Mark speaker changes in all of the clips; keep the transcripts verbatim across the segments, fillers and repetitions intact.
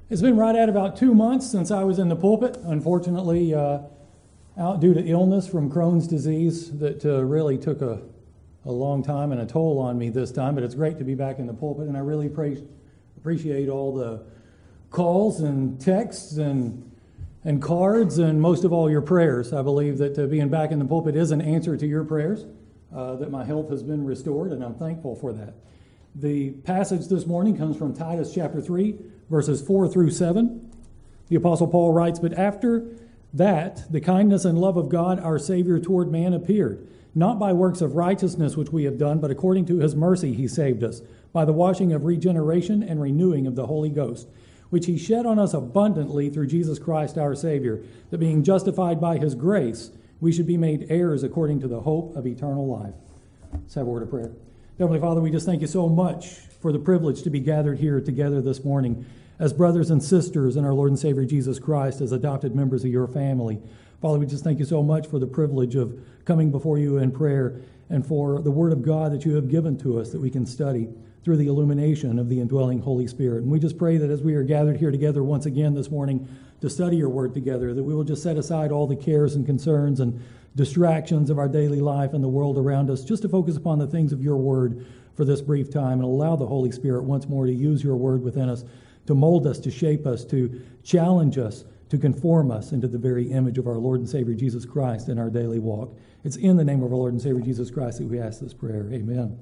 Speaker 1: It's been right at about two months since I was in the pulpit. Unfortunately, uh, out due to illness from Crohn's disease that uh, really took a, a long time and a toll on me this time. But it's great to be back in the pulpit, and I really pre- appreciate all the calls and texts and and cards, and most of all your prayers. I believe that uh, being back in the pulpit is an answer to your prayers, uh, that my health has been restored, and I'm thankful for that. The passage this morning comes from Titus chapter three, verses four through seven. The Apostle Paul writes, "But after that, the kindness and love of God our Savior toward man appeared, not by works of righteousness which we have done, but according to his mercy he saved us, by the washing of regeneration and renewing of the Holy Ghost, which he shed on us abundantly through Jesus Christ our Savior, that being justified by his grace, we should be made heirs according to the hope of eternal life." Let's have a word of prayer. Heavenly Father, we just thank you so much for the privilege to be gathered here together this morning as brothers and sisters in our Lord and Savior Jesus Christ, as adopted members of your family. Father, we just thank you so much for the privilege of coming before you in prayer and for the Word of God that you have given to us that we can study through the illumination of the indwelling Holy Spirit. And we just pray that as we are gathered here together once again this morning to study your Word together, that we will just set aside all the cares and concerns and distractions of our daily life and the world around us, just to focus upon the things of your Word for this brief time, and allow the Holy Spirit once more to use your Word within us, to mold us, to shape us, to challenge us, to conform us into the very image of our Lord and Savior Jesus Christ in our daily walk. It's in the name of our Lord and Savior Jesus Christ that we ask this prayer. Amen.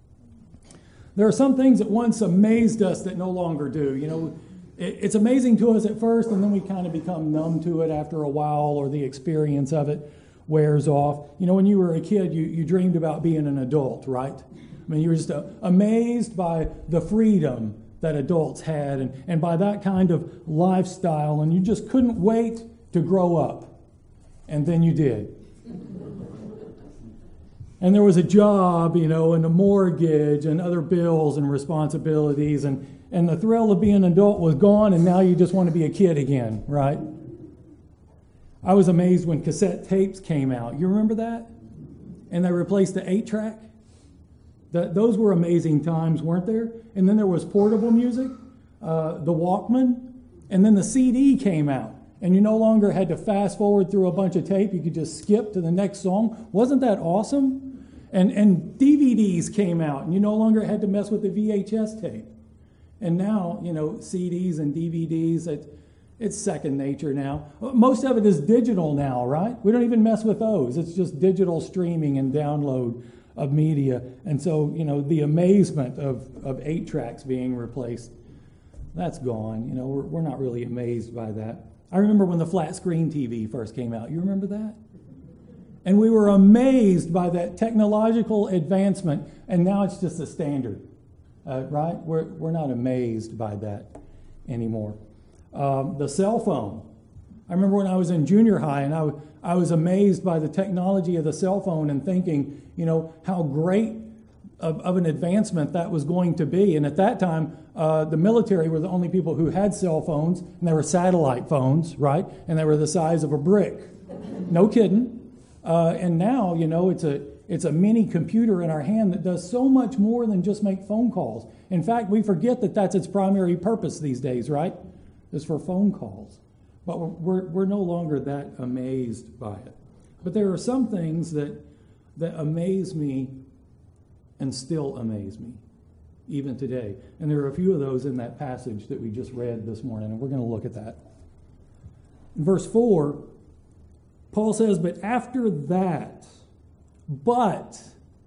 Speaker 1: There are some things that once amazed us that no longer do. You know, it's amazing to us at first, and then we kind of become numb to it after a while, or the experience of it wears off. You know, when you were a kid, you, you dreamed about being an adult, right? I mean, you were just uh, amazed by the freedom that adults had, and, and by that kind of lifestyle, and you just couldn't wait to grow up. And then you did. And there was a job, you know, and a mortgage and other bills and responsibilities, and, and the thrill of being an adult was gone, and now you just want to be a kid again, right? I was amazed when cassette tapes came out. You remember that? And they replaced the eight-track. That, those were amazing times, weren't there? And then there was portable music, uh, the Walkman, and then the C D came out. And you no longer had to fast forward through a bunch of tape. You could just skip to the next song. Wasn't that awesome? And, and D V Ds came out, and you no longer had to mess with the V H S tape. And now, you know, C Ds and D V Ds, it, it's second nature now. Most of it is digital now, right? We don't even mess with those. It's just digital streaming and download of media. And so, you know, the amazement of, of eight tracks being replaced, that's gone. You know, we're, we're not really amazed by that. I remember when the flat screen T V first came out. You remember that? And we were amazed by that technological advancement, and now it's just a standard, uh, right? We're, we're not amazed by that anymore. Um, the cell phone. I remember when I was in junior high, and I, w- I was amazed by the technology of the cell phone and thinking, you know, how great of, of an advancement that was going to be. And at that time, uh, the military were the only people who had cell phones, and they were satellite phones, right? And they were the size of a brick. No kidding. Uh, and now, you know, it's a it's a mini computer in our hand that does so much more than just make phone calls. In fact, we forget that that's its primary purpose these days, right? Is for phone calls. But we're we're no longer that amazed by it. But there are some things that that amaze me and still amaze me, even today. And there are a few of those in that passage that we just read this morning, and we're going to look at that. In verse four, Paul says, "But after that, but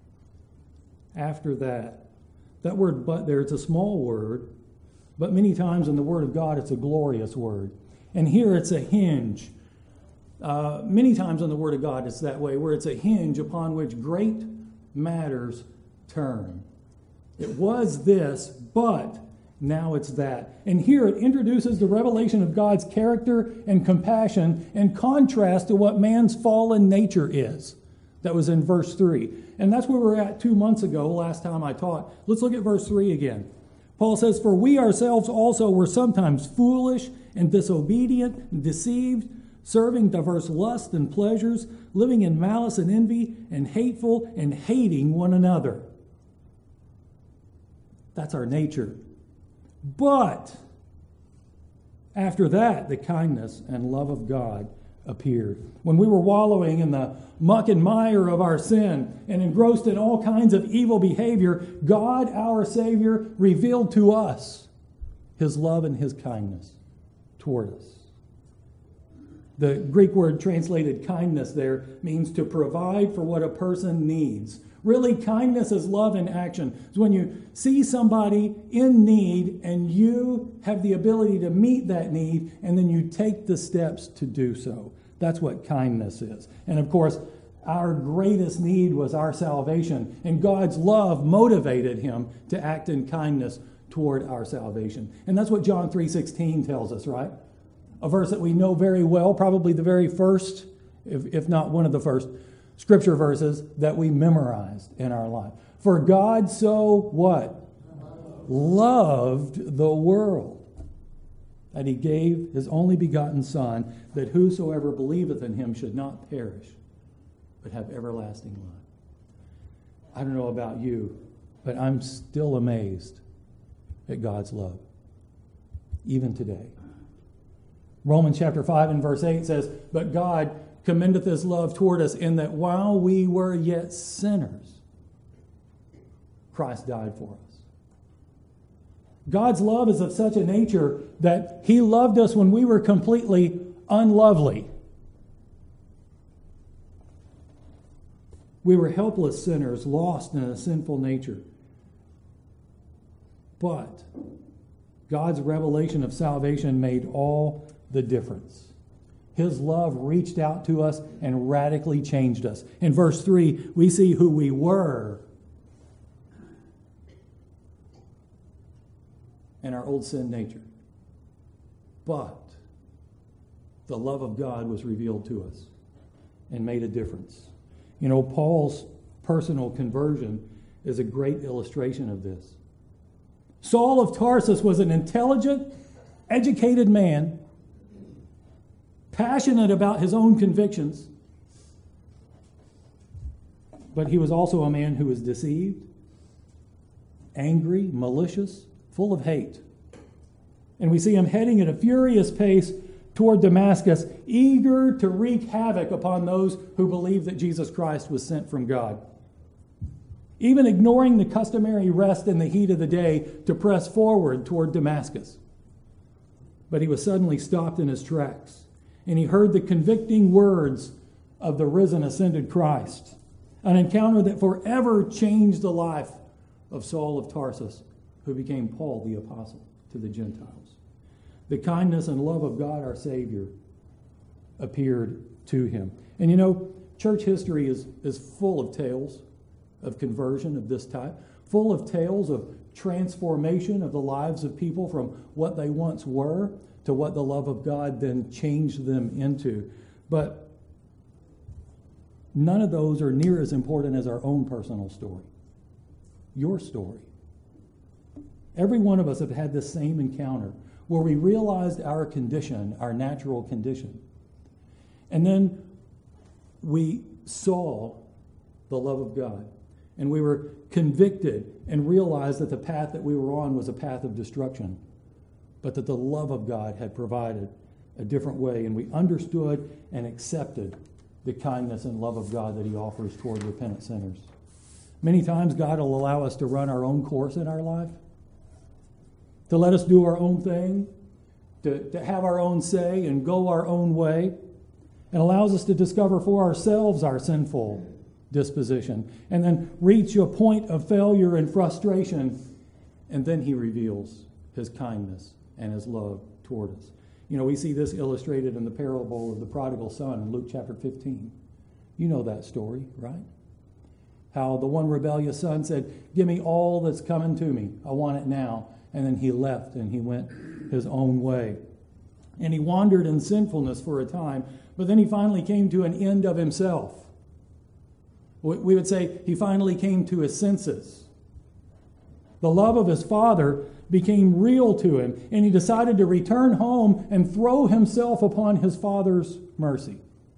Speaker 1: after that," that word "but" there, it's a small word, but many times in the Word of God, it's a glorious word. And here it's a hinge. Uh, many times in the Word of God, it's that way, where it's a hinge upon which great matters turn. It was this, but now it's that. And here it introduces the revelation of God's character and compassion in contrast to what man's fallen nature is. That was in verse three. And that's where we were at two months ago, last time I taught. Let's look at verse three again. Paul says, "For we ourselves also were sometimes foolish and disobedient and deceived, serving diverse lusts and pleasures, living in malice and envy, and hateful and hating one another." That's our nature. But After that, the kindness and love of God appeared. When we were wallowing in the muck and mire of our sin and engrossed in all kinds of evil behavior, God, our Savior, revealed to us his love and his kindness toward us. The Greek word translated kindness there means to provide for what a person needs. Really, kindness is love in action. It's when you see somebody in need and you have the ability to meet that need, and then you take the steps to do so. That's what kindness is. And of course, our greatest need was our salvation, and God's love motivated him to act in kindness toward our salvation. And that's what John three sixteen tells us, right? A verse that we know very well, probably the very first, if, if not one of the first scripture verses that we memorized in our life. For God so what? Loved the world, that he gave his only begotten Son, that whosoever believeth in him should not perish, but have everlasting life. I don't know about you, but I'm still amazed at God's love, even today. Romans chapter five and verse eight says, but God commendeth his love toward us in that while we were yet sinners, Christ died for us. God's love is of such a nature that he loved us when we were completely unlovely. We were helpless sinners, lost in a sinful nature. But God's revelation of salvation made all the difference. His love reached out to us and radically changed us. In verse three, we see who we were in our old sin nature. But the love of God was revealed to us and made a difference. You know, Paul's personal conversion is a great illustration of this. Saul of Tarsus was an intelligent, educated man, passionate about his own convictions, but he was also a man who was deceived, angry, malicious, full of hate. And we see him heading at a furious pace toward Damascus, eager to wreak havoc upon those who believed that Jesus Christ was sent from God. Even ignoring the customary rest in the heat of the day to press forward toward Damascus. But he was suddenly stopped in his tracks, and he heard the convicting words of the risen, ascended Christ, an encounter that forever changed the life of Saul of Tarsus, who became Paul the Apostle to the Gentiles. The kindness and love of God, our Savior, appeared to him. And you know, church history is, is full of tales of conversion of this type, full of tales of transformation of the lives of people from what they once were to what the love of God then changed them into. But none of those are near as important as our own personal story. Your story. Every one of us have had this same encounter where we realized our condition, our natural condition. And then we saw the love of God. And we were convicted and realized that the path that we were on was a path of destruction, but that the love of God had provided a different way. And we understood and accepted the kindness and love of God that he offers toward repentant sinners. Many times God will allow us to run our own course in our life, to let us do our own thing, to, to have our own say and go our own way, and allows us to discover for ourselves our sinful disposition, and then reach a point of failure and frustration, and then he reveals his kindness and his love toward us. You know, we see this illustrated in the parable of the prodigal son in Luke chapter fifteen. You know that story, right? How the one rebellious son said, give me all that's coming to me. I want it now. And then he left and he went his own way. And he wandered in sinfulness for a time, but then he finally came to an end of himself. We would say he finally came to his senses. The love of his father became real to him, and he decided to return home and throw himself upon his father's mercy.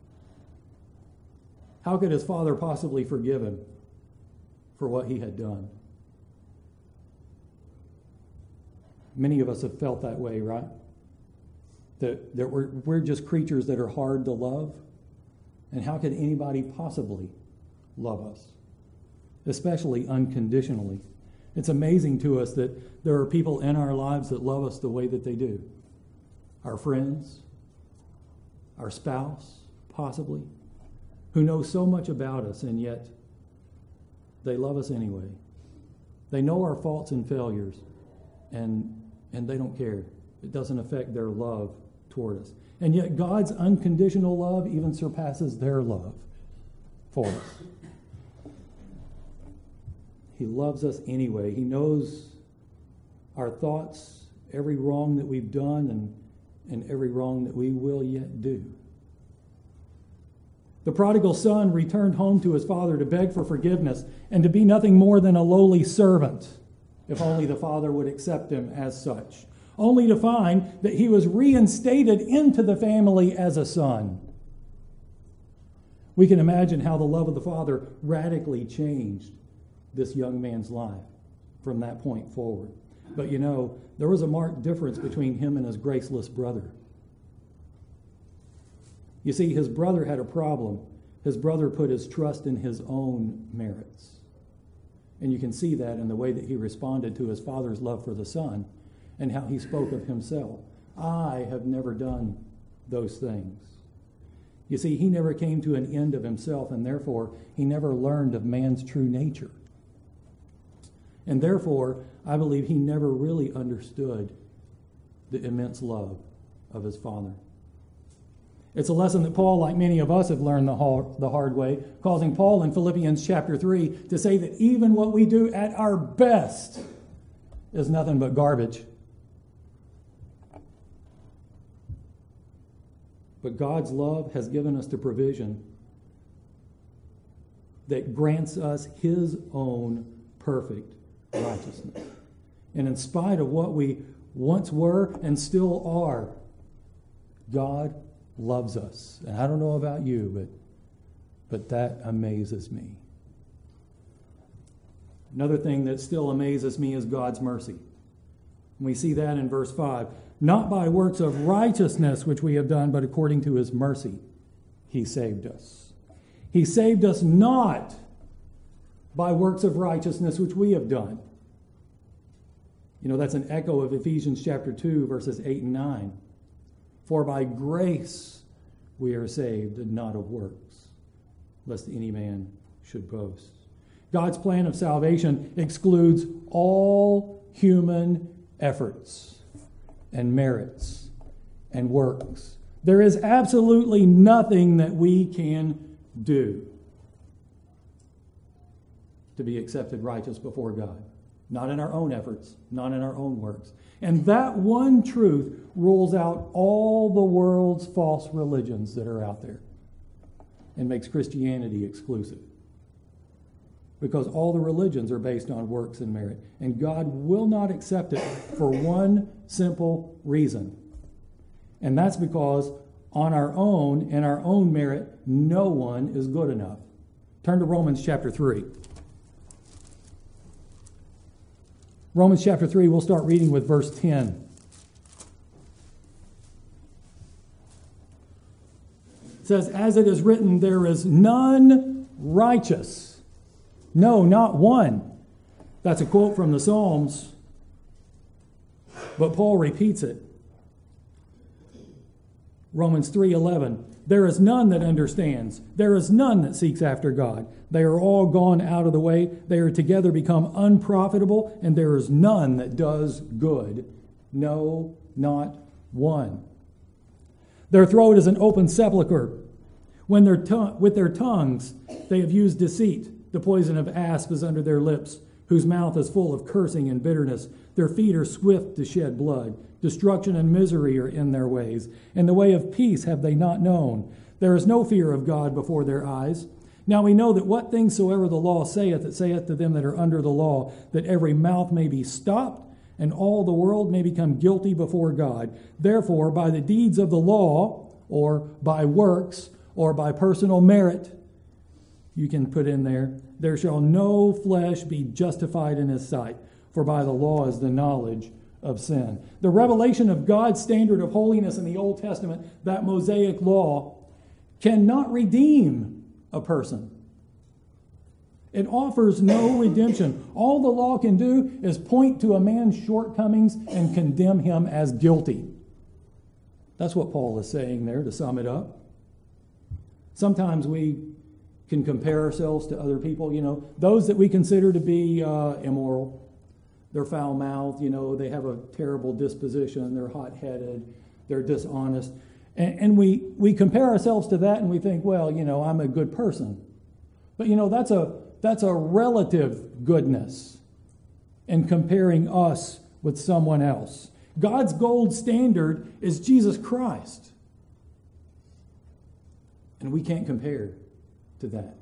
Speaker 1: How could his father possibly forgive him for what he had done? Many of us have felt that way, right? That, that we're, we're just creatures that are hard to love? And how could anybody possibly love us? Especially unconditionally. It's amazing to us that there are people in our lives that love us the way that they do. Our friends, our spouse, possibly, who know so much about us, and yet they love us anyway. They know our faults and failures, and, and they don't care. It doesn't affect their love toward us. And yet God's unconditional love even surpasses their love for us. He loves us anyway. He knows our thoughts, every wrong that we've done, and, and every wrong that we will yet do. The prodigal son returned home to his father to beg for forgiveness and to be nothing more than a lowly servant, if only the father would accept him as such, only to find that he was reinstated into the family as a son. We can imagine how the love of the father radically changed this young man's life from that point forward. But you know, there was a marked difference between him and his graceless brother. You see, his brother had a problem. His brother put his trust in his own merits. And you can see that in the way that he responded to his father's love for the son and how he spoke of himself. I have never done those things. You see, he never came to an end of himself, and therefore he never learned of man's true nature. And therefore, I believe he never really understood the immense love of his father. It's a lesson that Paul, like many of us, have learned the hard way, causing Paul in Philippians chapter three to say that even what we do at our best is nothing but garbage. But God's love has given us the provision that grants us his own perfect righteousness. And in spite of what we once were and still are, God loves us. And I don't know about you, but but that amazes me. Another thing that still amazes me is God's mercy. We see that in verse five. Not by works of righteousness which we have done, but according to his mercy, he saved us. He saved us not by works of righteousness which we have done. You know, that's an echo of Ephesians chapter two, verses eight and nine. For by grace we are saved, and not of works, lest any man should boast. God's plan of salvation excludes all human efforts and merits and works. There is absolutely nothing that we can do to be accepted righteous before God. Not in our own efforts, not in our own works. And that one truth rules out all the world's false religions that are out there and makes Christianity exclusive. Because all the religions are based on works and merit. And God will not accept it for one simple reason. And that's because on our own, in our own merit, no one is good enough. Turn to Romans chapter three. Romans chapter three, we'll start reading with verse ten. It says, as it is written, there is none righteous. No, not one. That's a quote from the Psalms, but Paul repeats it. Romans three eleven, there is none that understands. There is none that seeks after God. They are all gone out of the way. They are together become unprofitable, and there is none that does good. No, not one. Their throat is an open sepulchre. When their tongue, with their tongues they have used deceit. The poison of asp is under their lips, whose mouth is full of cursing and bitterness. Their feet are swift to shed blood. Destruction and misery are in their ways, and the way of peace have they not known. There is no fear of God before their eyes. Now we know that what things soever the law saith, it saith to them that are under the law, that every mouth may be stopped, and all the world may become guilty before God. Therefore, by the deeds of the law, or by works, or by personal merit, you can put in there, there shall no flesh be justified in his sight, for by the law is the knowledge of sin. The revelation of God's standard of holiness in the Old Testament, that Mosaic law, cannot redeem a person. It offers no redemption. All the law can do is point to a man's shortcomings and condemn him as guilty. That's what Paul is saying there, to sum it up. Sometimes we can compare ourselves to other people, you know, those that we consider to be uh, immoral. They're foul-mouthed, you know, they have a terrible disposition, they're hot-headed, they're dishonest. And, and we, we compare ourselves to that and we think, well, you know, I'm a good person. But, you know, that's a that's a relative goodness in comparing us with someone else. God's gold standard is Jesus Christ. And we can't compare to that.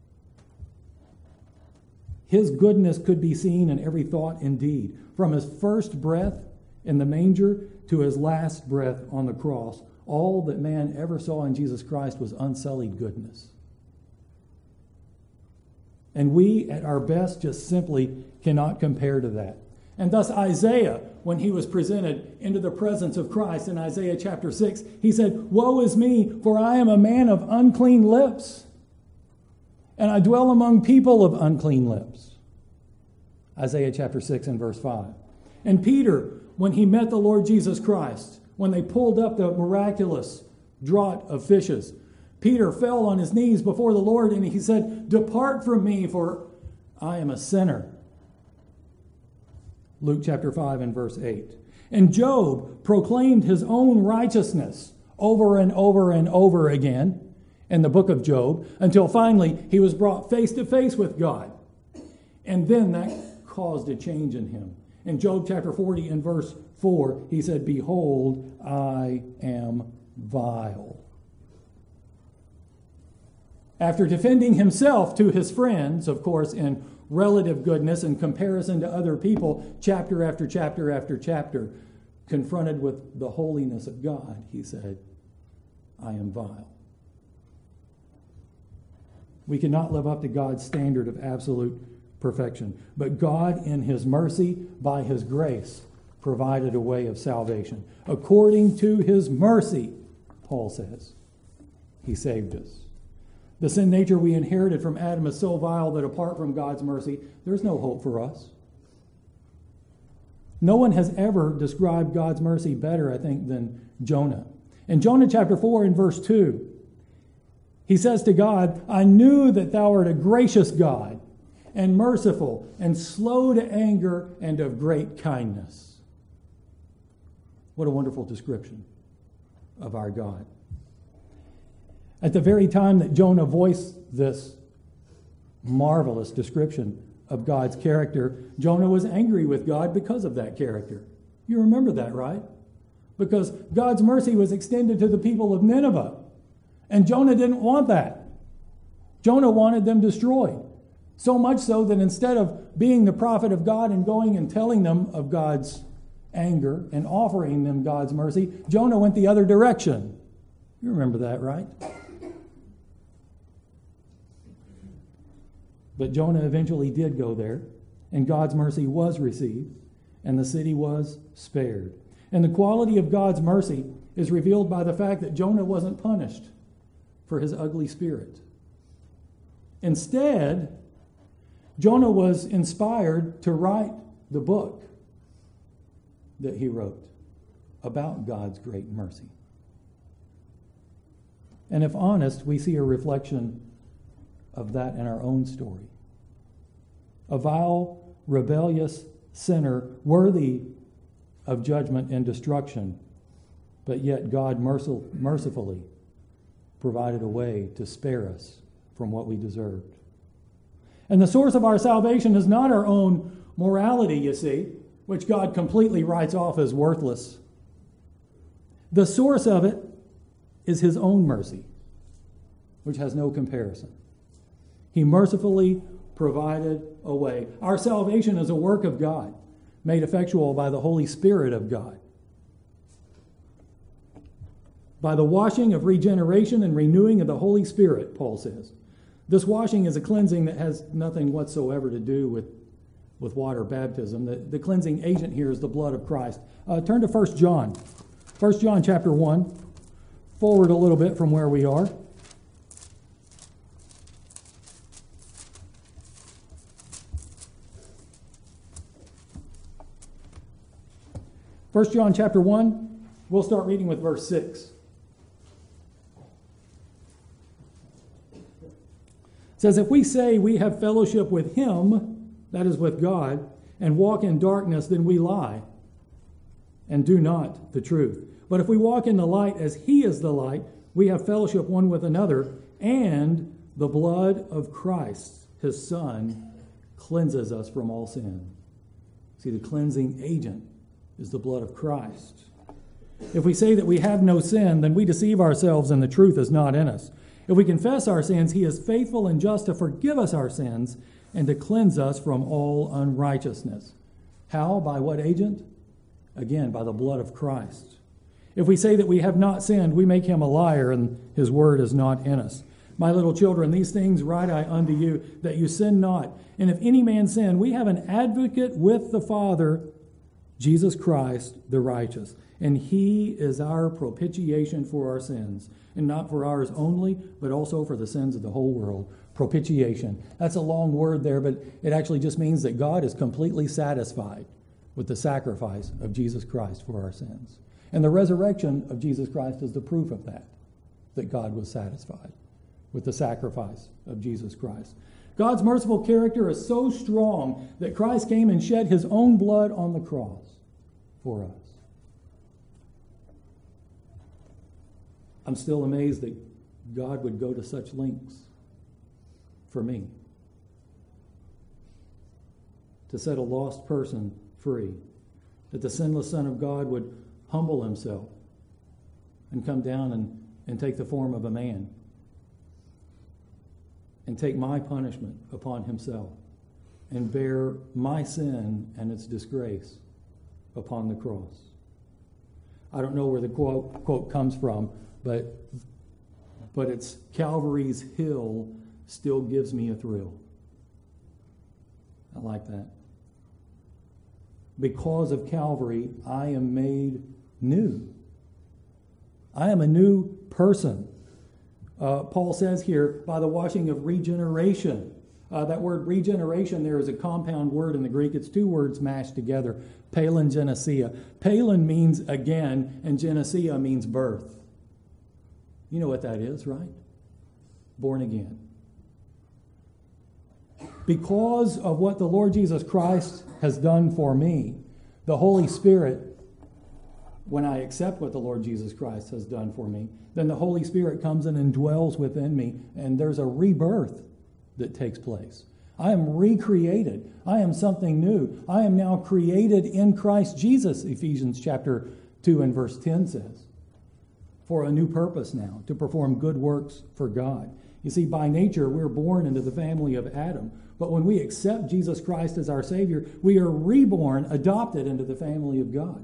Speaker 1: His goodness could be seen in every thought and deed, from his first breath in the manger to his last breath on the cross. All that man ever saw in Jesus Christ was unsullied goodness. And we, at our best, just simply cannot compare to that. And thus Isaiah, when he was presented into the presence of Christ in Isaiah chapter six, he said, "Woe is me, for I am a man of unclean lips, and I dwell among people of unclean lips." Isaiah chapter six and verse five. And Peter, when he met the Lord Jesus Christ, when they pulled up the miraculous draught of fishes, Peter fell on his knees before the Lord and he said, "Depart from me, for I am a sinner." Luke chapter five and verse eight. And Job proclaimed his own righteousness over and over and over again in the book of Job, until finally he was brought face to face with God. And then that caused a change in him. In Job chapter forty and verse four, he said, "Behold, I am vile." After defending himself to his friends, of course, in relative goodness in comparison to other people, chapter after chapter after chapter, confronted with the holiness of God, he said, "I am vile." We cannot live up to God's standard of absolute perfection. But God, in his mercy, by his grace, provided a way of salvation. According to his mercy, Paul says, he saved us. The sin nature we inherited from Adam is so vile that apart from God's mercy, there's no hope for us. No one has ever described God's mercy better, I think, than Jonah. In Jonah chapter four and verse two, he says to God, "I knew that thou art a gracious God, and merciful, and slow to anger, and of great kindness." What a wonderful description of our God. At the very time that Jonah voiced this marvelous description of God's character, Jonah was angry with God because of that character. You remember that, right? Because God's mercy was extended to the people of Nineveh. And Jonah didn't want that. Jonah wanted them destroyed. So much so that instead of being the prophet of God and going and telling them of God's anger and offering them God's mercy, Jonah went the other direction. You remember that, right? But Jonah eventually did go there, and God's mercy was received, and the city was spared. And the quality of God's mercy is revealed by the fact that Jonah wasn't punished for his ugly spirit. Instead, Jonah was inspired to write the book that he wrote about God's great mercy. And if honest, we see a reflection of that in our own story. A vile, rebellious sinner worthy of judgment and destruction, but yet God mercil- mercifully provided a way to spare us from what we deserved. And the source of our salvation is not our own morality, you see, which God completely writes off as worthless. The source of it is his own mercy, which has no comparison. He mercifully provided a way. Our salvation is a work of God, made effectual by the Holy Spirit of God. By the washing of regeneration and renewing of the Holy Spirit, Paul says. This washing is a cleansing that has nothing whatsoever to do with with water baptism. The, the cleansing agent here is the blood of Christ. Uh, turn to First John. First John chapter one. Forward a little bit from where we are. First John chapter one, we'll start reading with verse six. It says, if we say we have fellowship with him, that is with God, and walk in darkness, then we lie and do not the truth. But if we walk in the light as he is the light, we have fellowship one with another, and the blood of Christ, his Son, cleanses us from all sin. See, the cleansing agent is the blood of Christ. If we say that we have no sin, then we deceive ourselves and the truth is not in us. If we confess our sins, he is faithful and just to forgive us our sins and to cleanse us from all unrighteousness. How? By what agent? Again, by the blood of Christ. If we say that we have not sinned, we make him a liar and his word is not in us. My little children, these things write I unto you, that you sin not. And if any man sin, we have an advocate with the Father, Jesus Christ the righteous. And he is our propitiation for our sins. And not for ours only, but also for the sins of the whole world. Propitiation. That's a long word there, but it actually just means that God is completely satisfied with the sacrifice of Jesus Christ for our sins. And the resurrection of Jesus Christ is the proof of that, that God was satisfied with the sacrifice of Jesus Christ. God's merciful character is so strong that Christ came and shed his own blood on the cross for us. I'm still amazed that God would go to such lengths for me to set a lost person free, that the sinless Son of God would humble himself and come down and, and take the form of a man and take my punishment upon himself and bear my sin and its disgrace upon the cross. I don't know where the quote, quote comes from, but, but it's Calvary's hill still gives me a thrill. I like that. Because of Calvary, I am made new. I am a new person. Uh, Paul says here, by the washing of regeneration. Uh, that word regeneration there is a compound word in the Greek. It's two words mashed together, palingenesia. Palin means again, and genesia means birth. You know what that is, right? Born again. Because of what the Lord Jesus Christ has done for me, the Holy Spirit, when I accept what the Lord Jesus Christ has done for me, then the Holy Spirit comes in and dwells within me, and there's a rebirth that takes place. I am recreated. I am something new. I am now created in Christ Jesus, Ephesians chapter two and verse ten says, for a new purpose now, to perform good works for God. You see, by nature, we're born into the family of Adam. But when we accept Jesus Christ as our Savior, we are reborn, adopted into the family of God.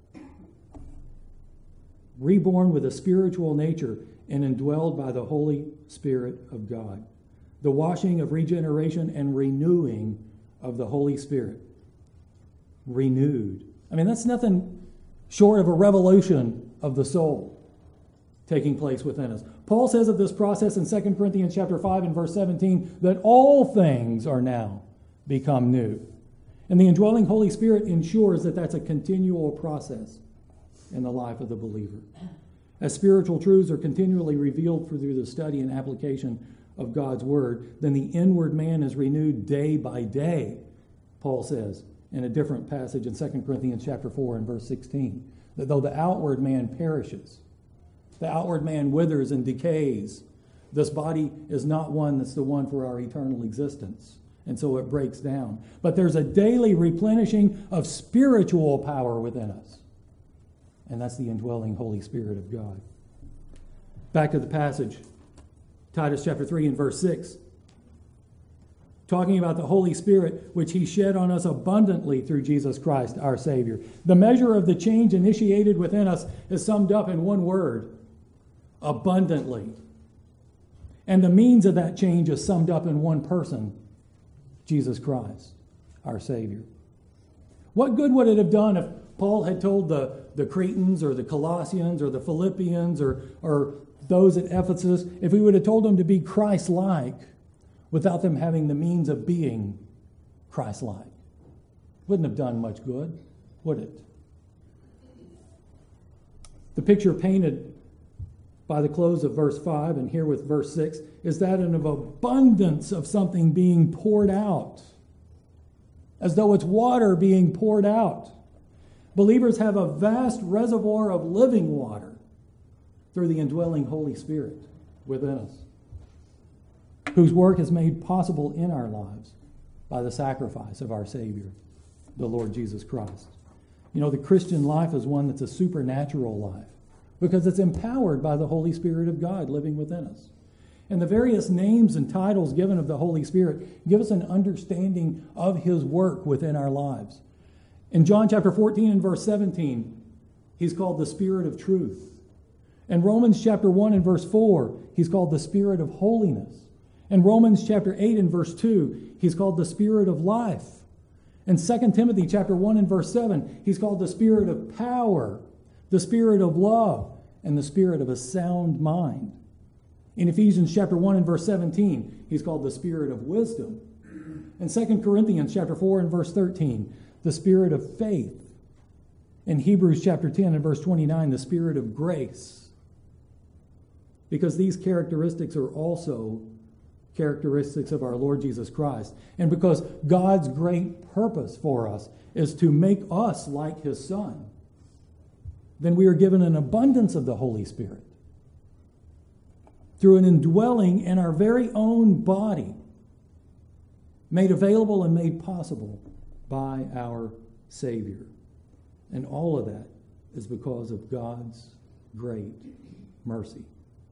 Speaker 1: Reborn with a spiritual nature and indwelled by the Holy Spirit of God. The washing of regeneration and renewing of the Holy Spirit. Renewed. I mean, that's nothing short of a revolution of the soul taking place within us. Paul says of this process in Second Corinthians chapter five and verse seventeen that all things are now become new. And the indwelling Holy Spirit ensures that that's a continual process in the life of the believer. As spiritual truths are continually revealed through the study and application of God's Word, then the inward man is renewed day by day, Paul says in a different passage in Second Corinthians chapter four and verse sixteen, that though the outward man perishes, the outward man withers and decays, this body is not one that's the one for our eternal existence. And so it breaks down. But there's a daily replenishing of spiritual power within us. And that's the indwelling Holy Spirit of God. Back to the passage. Titus chapter three and verse six. Talking about the Holy Spirit, which he shed on us abundantly through Jesus Christ, our Savior. The measure of the change initiated within us is summed up in one word. Abundantly. And the means of that change is summed up in one person, Jesus Christ. our Savior. What good would it have done if Paul had told the, the Cretans or the Colossians or the Philippians or, or those at Ephesus, if he would have told them to be Christ-like without them having the means of being Christ-like? Wouldn't have done much good, would it? The picture painted by the close of verse five and here with verse six is that of an abundance of something being poured out, as though it's water being poured out. Believers have a vast reservoir of living water through the indwelling Holy Spirit within us, whose work is made possible in our lives by the sacrifice of our Savior, the Lord Jesus Christ. You know, the Christian life is one that's a supernatural life because it's empowered by the Holy Spirit of God living within us. And the various names and titles given of the Holy Spirit give us an understanding of his work within our lives. In John chapter fourteen and verse seventeen, he's called the Spirit of Truth. In Romans chapter one and verse four, he's called the Spirit of Holiness. In Romans chapter eight and verse two, he's called the Spirit of Life. In Second Timothy chapter one and verse seven, he's called the Spirit of Power, the Spirit of Love, and the Spirit of a sound mind. In Ephesians chapter one and verse seventeen, he's called the Spirit of Wisdom. In Second Corinthians chapter four and verse thirteen, the Spirit of Faith. In Hebrews chapter ten and verse twenty-nine, the Spirit of Grace. Because these characteristics are also characteristics of our Lord Jesus Christ. And because God's great purpose for us is to make us like his Son, then we are given an abundance of the Holy Spirit through an indwelling in our very own body, made available and made possible by our Savior. And all of that is because of God's great mercy.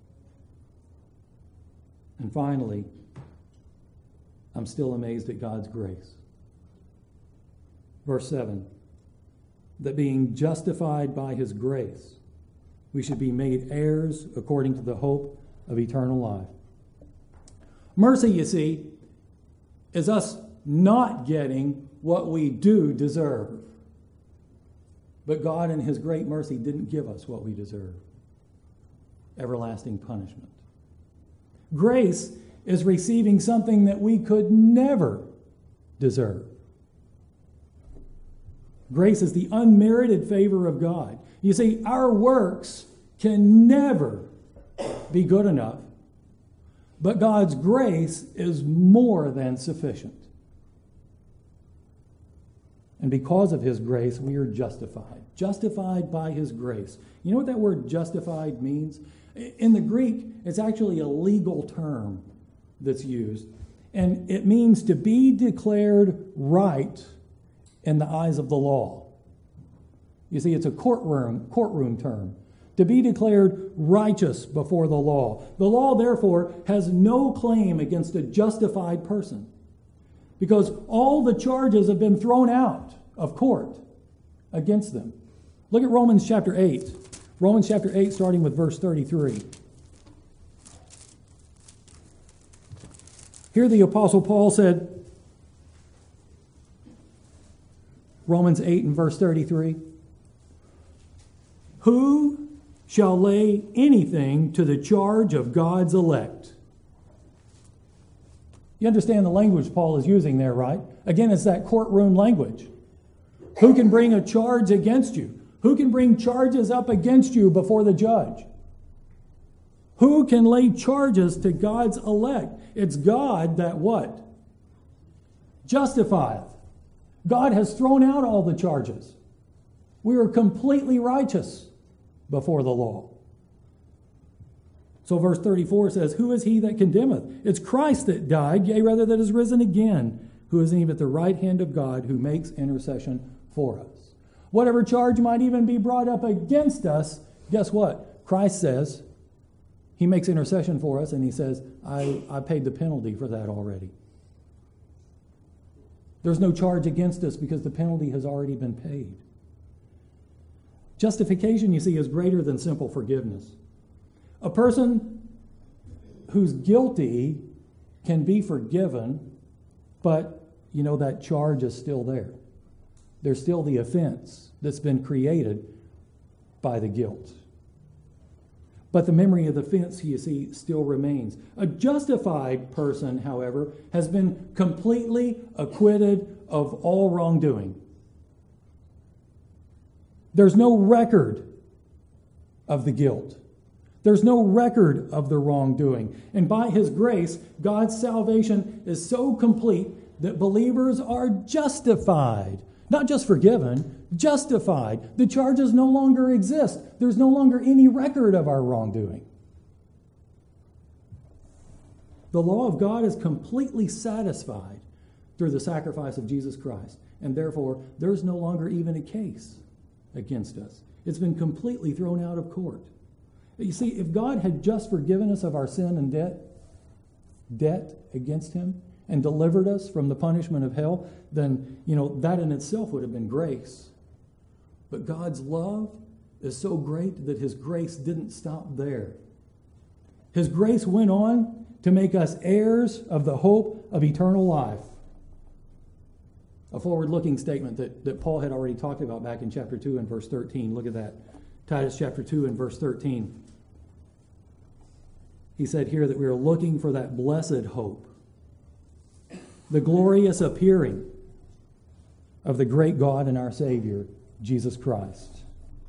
Speaker 1: And finally, I'm still amazed at God's grace. Verse seven, that being justified by his grace, we should be made heirs according to the hope of eternal life. Mercy, you see, is us not getting what we do deserve. But God in his great mercy didn't give us what we deserve. Everlasting punishment. Grace is receiving something that we could never deserve. Grace is the unmerited favor of God. You see, our works can never be good enough, but God's grace is more than sufficient. And because of his grace, we are justified. Justified by his grace. You know what that word justified means? In the Greek, it's actually a legal term that's used. And it means to be declared right in the eyes of the law. You see, it's a courtroom, courtroom term. To be declared righteous before the law. The law, therefore, has no claim against a justified person, because all the charges have been thrown out of court against them. Look at Romans chapter eight. Romans chapter eight, starting with verse thirty-three. Here the Apostle Paul said, Romans eight and verse thirty-three, who shall lay anything to the charge of God's elect? You understand the language Paul is using there, right? Again, it's that courtroom language. Who can bring a charge against you? Who can bring charges up against you before the judge? Who can lay charges to God's elect? It's God that what? Justifieth. God has thrown out all the charges. We are completely righteous before the law. So verse thirty-four says, who is he that condemneth? It's Christ that died, yea, rather that is risen again, who is even at the right hand of God, who makes intercession for us. Whatever charge might even be brought up against us, guess what? Christ says, he makes intercession for us, and he says, I, I paid the penalty for that already. There's no charge against us because the penalty has already been paid. Justification, you see, is greater than simple forgiveness. A person who's guilty can be forgiven, but you know, that charge is still there. There's still the offense that's been created by the guilt. But the memory of the offense, you see, still remains. A justified person, however, has been completely acquitted of all wrongdoing. There's no record of the guilt. There's no record of the wrongdoing. And by His grace, God's salvation is so complete that believers are justified. Not just forgiven, justified. The charges no longer exist. There's no longer any record of our wrongdoing. The law of God is completely satisfied through the sacrifice of Jesus Christ. And therefore, there's no longer even a case against us. It's been completely thrown out of court. You see, if God had just forgiven us of our sin and debt, debt against Him, and delivered us from the punishment of hell, then, you know, that in itself would have been grace. But God's love is so great that His grace didn't stop there. His grace went on to make us heirs of the hope of eternal life. A forward-looking statement that, that Paul had already talked about back in chapter two and verse thirteen. Look at that. Titus chapter two and verse thirteen. He said here that we are looking for that blessed hope, the glorious appearing of the great God and our Savior, Jesus Christ.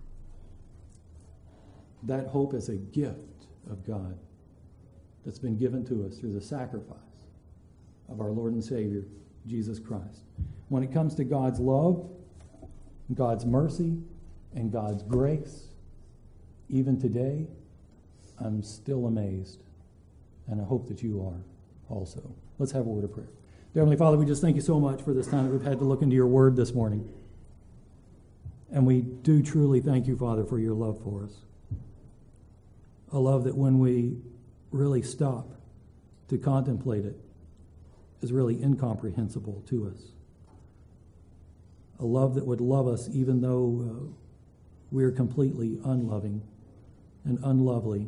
Speaker 1: That hope is a gift of God that's been given to us through the sacrifice of our Lord and Savior, Jesus Christ. When it comes to God's love, God's mercy, and God's grace, even today, I'm still amazed. And I hope that you are also. Let's have a word of prayer. Dear Heavenly Father, we just thank you so much for this time that we've had to look into your word this morning. And we do truly thank you, Father, for your love for us. A love that when we really stop to contemplate it is really incomprehensible to us. A love that would love us even though uh, we are completely unloving and unlovely.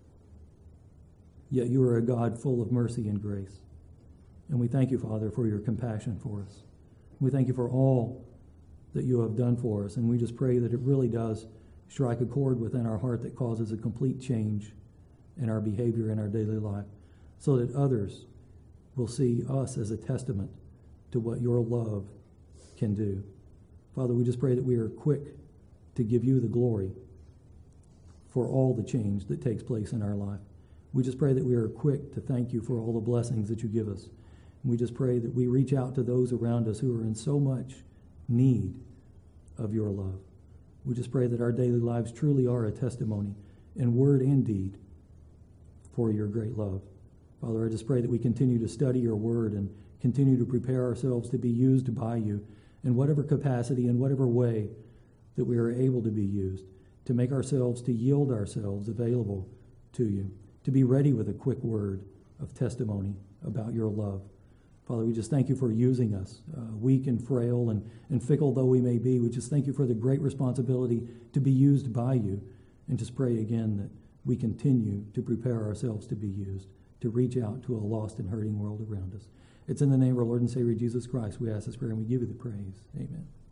Speaker 1: Yet you are a God full of mercy and grace. And we thank you, Father, for your compassion for us. We thank you for all that you have done for us. And we just pray that it really does strike a chord within our heart that causes a complete change in our behavior in our daily life, so that others will see us as a testament to what your love can do. Father, we just pray that we are quick to give you the glory for all the change that takes place in our life. We just pray that we are quick to thank you for all the blessings that you give us. And we just pray that we reach out to those around us who are in so much need of your love. We just pray that our daily lives truly are a testimony in word and deed for your great love. Father, I just pray that we continue to study your word and continue to prepare ourselves to be used by you in whatever capacity, in whatever way that we are able to be used, to make ourselves, to yield ourselves available to you, to be ready with a quick word of testimony about your love. Father, we just thank you for using us, uh, weak and frail and, and fickle though we may be. We just thank you for the great responsibility to be used by you, and just pray again that we continue to prepare ourselves to be used, to reach out to a lost and hurting world around us. It's in the name of our Lord and Savior Jesus Christ we ask this prayer, and we give you the praise. Amen.